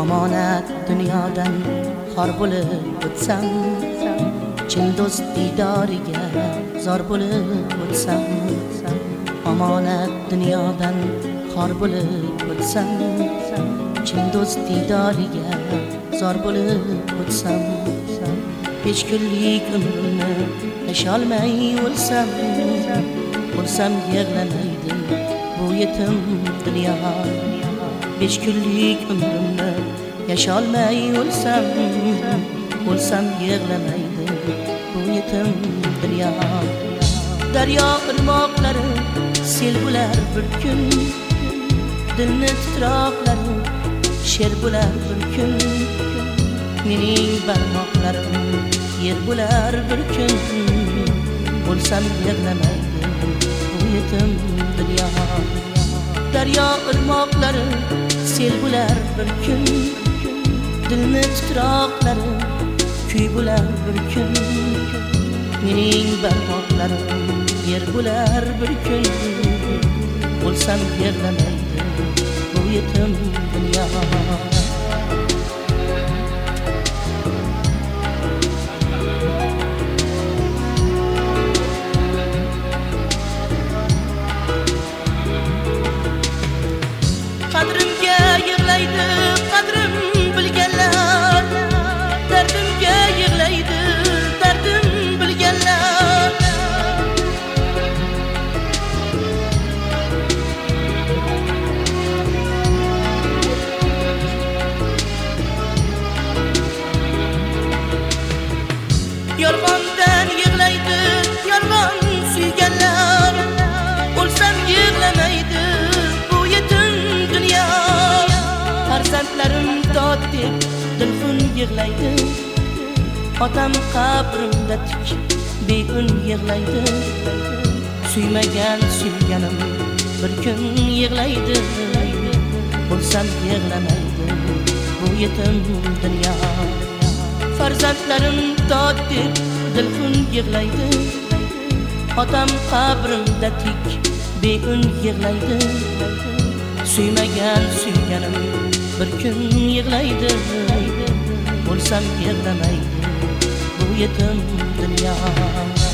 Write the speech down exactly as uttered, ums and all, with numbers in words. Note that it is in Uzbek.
omonat dunyodan xor bo'lib o'tsam, chin do'st diydoriga zor bo'lib o'tsam, omonat dunyodan xor bo'lib o'tsam, chin do'st diydoriga zor bo'lib o'tsam, besh kunlik umrimni yasholmay o'lsam, o'lsam yig'lamaydi bu yetim dunyo. Besh kunlik umrimni yasholmay o'lsam, o'lsam yig'lamaydi bu yetim dunyo. Daryo irmoqlari sel bo'lar bir kun, dilni titroqlari sher bo'lar bir kun, mening barmoqlarim yer bo'lar bir kun, o'lsam yig'lamaydi bu yetim dunyo. Daryo irmoqlari sel bo'lar bir kun, dilni titroqlari kuy bo'lar bir kun, mening barmoqlarim yer bo'lar bir kun, o'lsam yig'lamaydi bu yetim dunyo. Qadrimga yig'laydi qadrim bilganlar, dardimga yig'laydi dardim bilganlar. Yolg'ondan yig'laydi yolg'on suyganlar, o'lsam yig'lamaydi bu yetim dunyo. Farzandlarim dod deb dilxun yig'laydi, otam qabrimda tik beun yig'laydi, suymagan suyganim bir kun yig'laydi, o'lsam yig'lamaydi bu yetim dunyo. Farzandlarim dod deb dilxun yig'laydi, otam qabrimda tik beun yig'laydi, suymagan suyganim bir kun yig'laydi, o'lsam yig'lamaydi bu yetim dunyo.